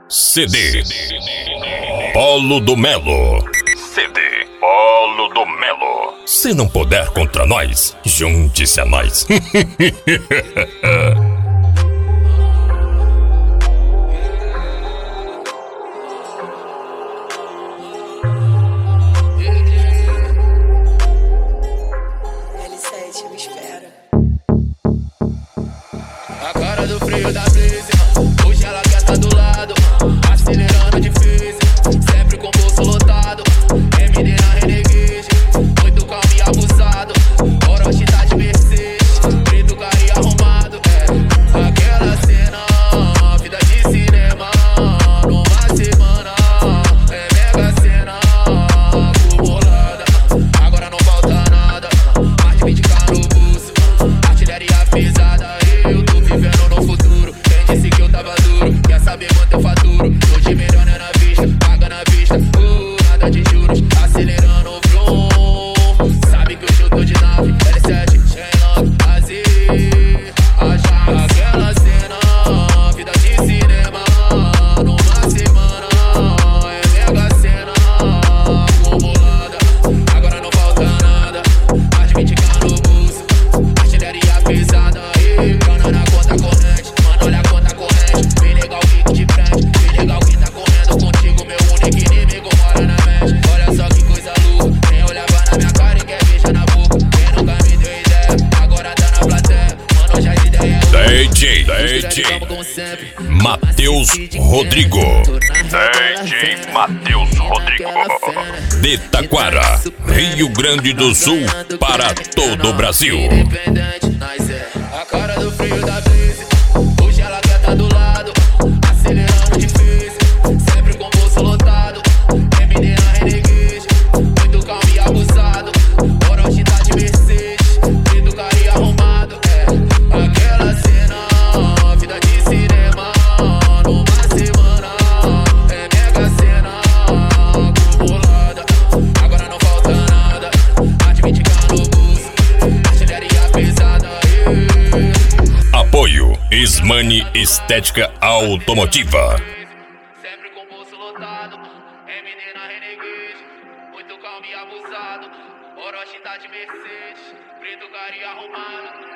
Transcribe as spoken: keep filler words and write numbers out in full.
C D Polo do Melo. C D Polo do Melo. Se não puder contra nós, junte-se a nós. L sete, me espera. A cara do frio da Blaze, hoje ela quer tá do lado, acelerando difícil, sempre com o bolso lotado. M D na Renegade, muito calmo e abusado. Orochi tá de Mercedes, preto, cara e arrumado. É aquela cena, vida de cinema, numa semana. É mega cena, acumulada. Agora não falta nada, mais de vinte k no bolso, artilharia pesada. Eu tô vivendo no futuro, quem disse que eu tava duro? Quer saber quanto eu faturo? Tô de melhor né, na vista, paga na vista. Uh, nada de juros, acelerando o vroom. Sabe que hoje eu tô de nave, L sete, Shenlong, Azir. Achar aquela cena, vida de cinema, numa semana. É mega cena, acumulada. Agora não falta nada, mais de vinte k no bolso, artilharia pesada. Grana na conta corrente, mano, olha a conta corrente. Bem legal que de frente, bem legal que tá correndo contigo. Meu único inimigo mora na mente. Olha só que coisa louca, quem olhava na minha cara e quer beijar na boca. Quem nunca me deu ideia, agora tá na plateia. Mano, hoje a ideia é D J, D J Matheus Rodrigo. D J Matheus Rodrigo. De Taquara, Rio Grande do Sul, para todo o Brasil. independente, nós é a cara do frio da Blaze. Hoje ela quer tá do lado, acelerando difícil, sempre com o bolso lotado. M D na Renegade, muito calmo e abusado. Orochi tá de Mercedes, preto, cara e arrumado. É aquela cena, vida de cinema, numa semana. É mega cena, acumulada. Agora não falta nada, mais de vinte k no bolso, artilharia pesada. Apoio Ismani Estética Automotiva. Sempre com o bolso lotado, M D na Renegade, muito calmo e abusado. Orochi tá de Mercedes, preto, cara e arrumado.